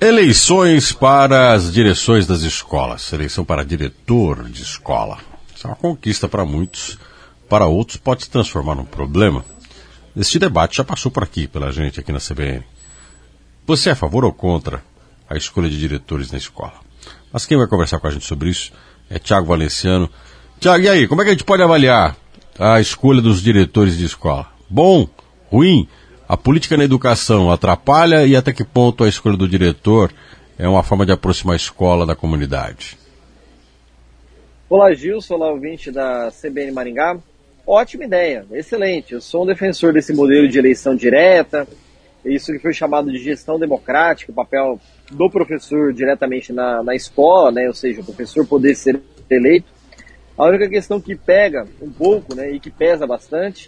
Eleições para as direções das escolas, eleição para diretor de escola. Isso é uma conquista para muitos, para outros pode se transformar num problema. Este debate já passou por aqui, pela gente aqui na CBN. Você é a favor ou contra a escolha de diretores na escola? Mas quem vai conversar com a gente sobre isso é Tiago Valenciano. Tiago, e aí, como é que a gente pode avaliar a escolha dos diretores de escola? Bom? Ruim? A política na educação atrapalha e até que ponto a escolha do diretor é uma forma de aproximar a escola da comunidade? Olá, Gilson, olá, ouvinte da CBN Maringá. Ótima ideia, excelente. Eu sou um defensor desse modelo de eleição direta, isso que foi chamado de gestão democrática, o papel do professor diretamente na escola, né? Ou seja, o professor poder ser eleito. A única questão que pega um pouco, né, e que pesa bastante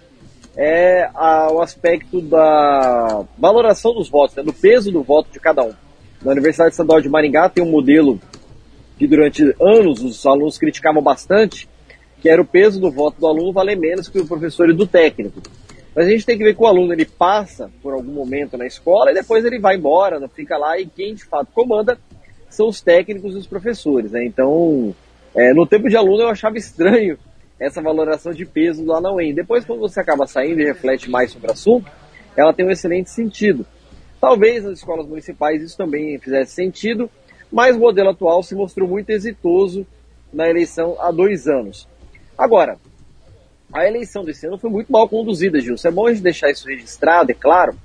é o aspecto da valoração dos votos, né, do peso do voto de cada um. Na Universidade Estadual de Maringá tem um modelo que durante anos os alunos criticavam bastante, que era o peso do voto do aluno valer menos que o professor e do técnico. Mas a gente tem que ver que o aluno ele passa por algum momento na escola e depois ele vai embora, não fica lá, e quem de fato comanda são os técnicos e os professores, né? Então, no tempo de aluno eu achava estranho essa valoração de peso lá na UEM. Depois, quando você acaba saindo e reflete mais sobre o assunto, ela tem um excelente sentido. Talvez nas escolas municipais isso também fizesse sentido, mas o modelo atual se mostrou muito exitoso na eleição há 2 anos. Agora, a eleição desse ano foi muito mal conduzida, Gilson. É bom a gente deixar isso registrado, é claro,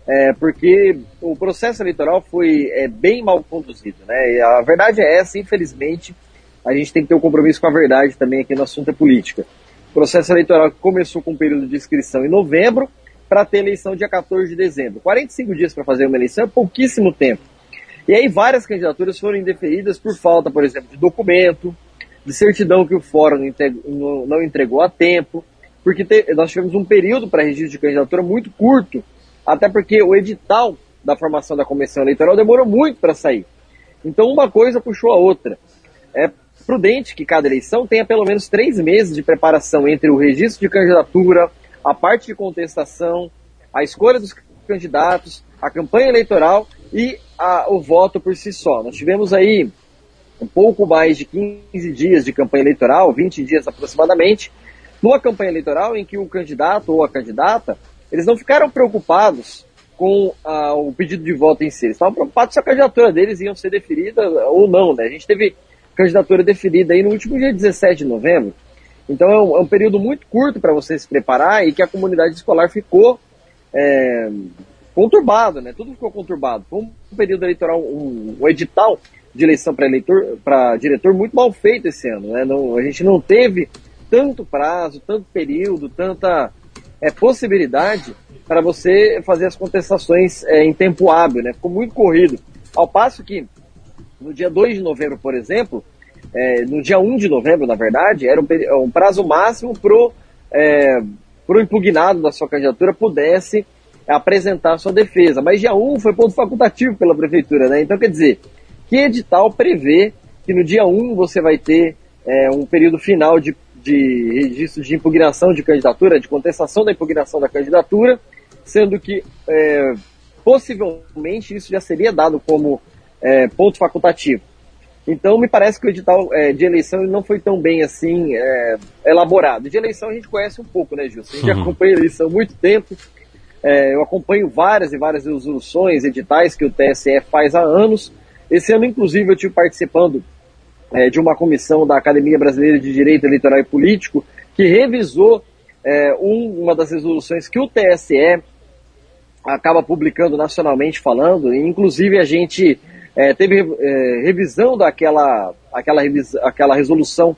porque o processo eleitoral foi bem mal conduzido, né? E a verdade é essa, infelizmente, a gente tem que ter um compromisso com a verdade também aqui no assunto é política. O processo eleitoral começou com um período de inscrição em novembro para ter eleição dia 14 de dezembro. 45 dias para fazer uma eleição é pouquíssimo tempo. E aí várias candidaturas foram indeferidas por falta, por exemplo, de documento, de certidão que o fórum não entregou a tempo, porque nós tivemos um período para registro de candidatura muito curto, até porque o edital da formação da comissão eleitoral demorou muito para sair. Então uma coisa puxou a outra. É prudente que cada eleição tenha pelo menos 3 meses de preparação entre o registro de candidatura, a parte de contestação, a escolha dos candidatos, a campanha eleitoral e o voto por si só. Nós tivemos aí um pouco mais de 15 dias de campanha eleitoral, 20 dias aproximadamente, numa campanha eleitoral em que o candidato ou a candidata, eles não ficaram preocupados com o pedido de voto em si, eles estavam preocupados se a candidatura deles ia ser deferida ou não, né? A gente teve candidatura deferida aí no último dia 17 de novembro, então é um período muito curto para você se preparar e que a comunidade escolar ficou conturbado, né? Tudo ficou conturbado. Foi um período eleitoral, um edital de eleição para diretor muito mal feito esse ano, né? A gente não teve tanto prazo, tanto período, tanta possibilidade para você fazer as contestações em tempo hábil, né? Ficou muito corrido. Ao passo que no dia 2 de novembro, por exemplo, no dia 1 de novembro, na verdade, era um prazo máximo pro impugnado da sua candidatura pudesse apresentar a sua defesa. Mas dia 1 foi ponto facultativo pela prefeitura, né? Então, quer dizer, que edital prevê que no dia 1 você vai ter um período final de registro de impugnação de candidatura, de contestação da impugnação da candidatura, sendo que possivelmente isso já seria dado como ponto facultativo. Então me parece que o edital de eleição não foi tão bem assim elaborado. De eleição a gente conhece um pouco, né, Gilson? A gente acompanha a eleição há muito tempo. Eu acompanho várias e várias resoluções, editais que o TSE faz há anos. Esse ano, inclusive, eu estive participando de uma comissão da Academia Brasileira de Direito Eleitoral e Político que revisou uma das resoluções que o TSE acaba publicando nacionalmente falando, e inclusive a gente teve revisão daquela resolução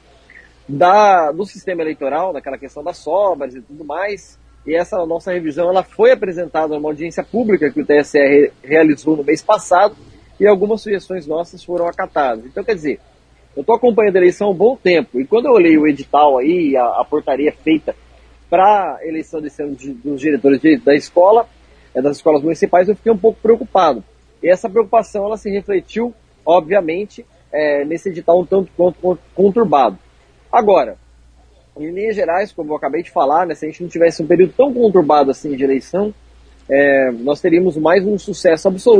do sistema eleitoral, daquela questão das sobras e tudo mais, e essa nossa revisão ela foi apresentada numa audiência pública que o TSE realizou no mês passado, e algumas sugestões nossas foram acatadas. Então, quer dizer, eu estou acompanhando a eleição há um bom tempo, e quando eu olhei o edital aí, a portaria feita para a eleição desse ano dos diretores da escola, das escolas municipais, eu fiquei um pouco preocupado. E essa preocupação, ela se refletiu, obviamente, nesse edital um tanto quanto conturbado. Agora, em linhas gerais, como eu acabei de falar, né, se a gente não tivesse um período tão conturbado assim de eleição, nós teríamos mais um sucesso absoluto,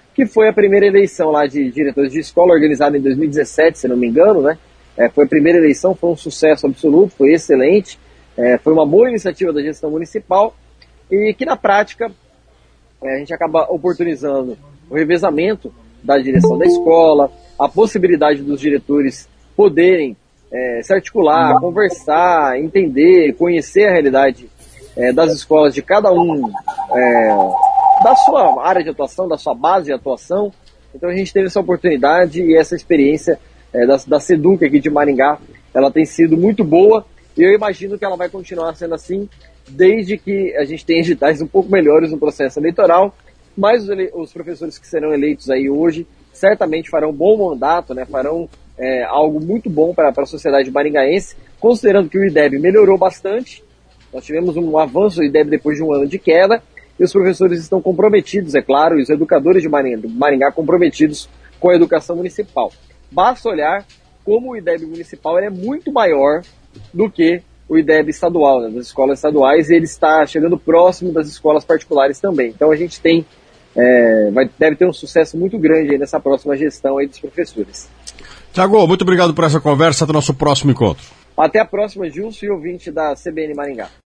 que foi a primeira eleição lá de diretores de escola, organizada em 2017, se não me engano, né? Foi a primeira eleição, foi um sucesso absoluto, foi excelente, foi uma boa iniciativa da gestão municipal e que na prática a gente acaba oportunizando o revezamento da direção da escola, a possibilidade dos diretores poderem se articular, conversar, entender, conhecer a realidade das escolas de cada um, da sua área de atuação, da sua base de atuação. Então a gente teve essa oportunidade e essa experiência da SEDUC aqui de Maringá, ela tem sido muito boa e eu imagino que ela vai continuar sendo assim, desde que a gente tenha editais um pouco melhores no processo eleitoral, mas os professores que serão eleitos aí hoje certamente farão um bom mandato, né, farão algo muito bom para a sociedade maringaense, considerando que o IDEB melhorou bastante, nós tivemos um avanço do IDEB depois de um ano de queda, e os professores estão comprometidos, é claro, e os educadores de Maringá comprometidos com a educação municipal. Basta olhar como o IDEB municipal é muito maior do que o IDEB estadual, né, das escolas estaduais, e ele está chegando próximo das escolas particulares também. Então a gente tem, deve ter um sucesso muito grande aí nessa próxima gestão aí dos professores. Tiago, muito obrigado por essa conversa, até o nosso próximo encontro. Até a próxima, Gilson e ouvinte da CBN Maringá.